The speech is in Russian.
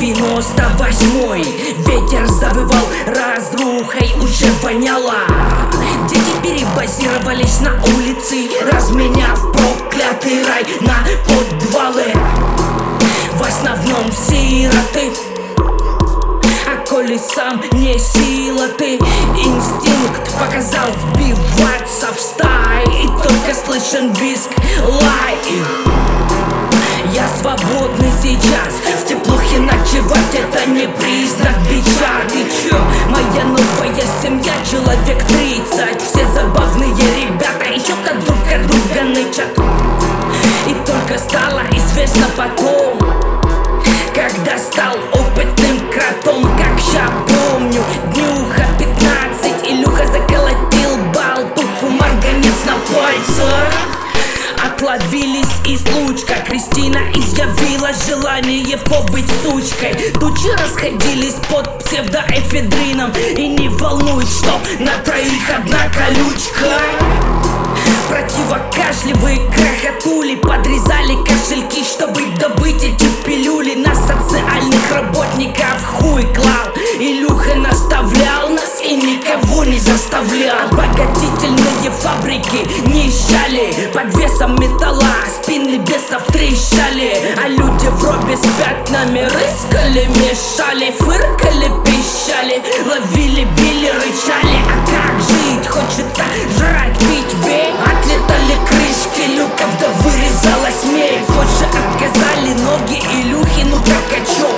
98-й ветер завывал, разрухой уже воняло. Дети перебазировались на улицы, разменяв проклятый рай на подвалы. В основном сироты, а коли сам не сила ты, инстинкт показал вбиваться в стаи, и только слышен визг, лай их. Я свободный сейчас, в теплухе ночевать это не признак бича. Ты чё, моя новая семья, человек 30, все забавные ребята, и чё-то друг от друга нычат. И только стало известно потом, когда стал опытным кротом. Как ща помню, днюха 15, Илюха заколотил болтуху, марганец на пальцах. Отловились из лучка, Кристина изъявила желание побыть сучкой. Тучи расходились под псевдоэфедрином, и не волнует, что на троих одна колючка. Противокашлевые крохотули подрезали кошельки, чтобы добыть эти пилюли. На социальных работников хуй клал, Илюха наставлял нас и никого не заставлял. Обогатительные фабрики нищали, под весом металла спины бесов трещали. А люди в робе с пятнами рыскали, мешали, фыркали, пищали, ловили, били, рычали. А как жить? Хочется жрать, пить, бей. Отлетали крышки люков, да вырезалась медь. Позже отказали ноги Илюхи, ну так о чём?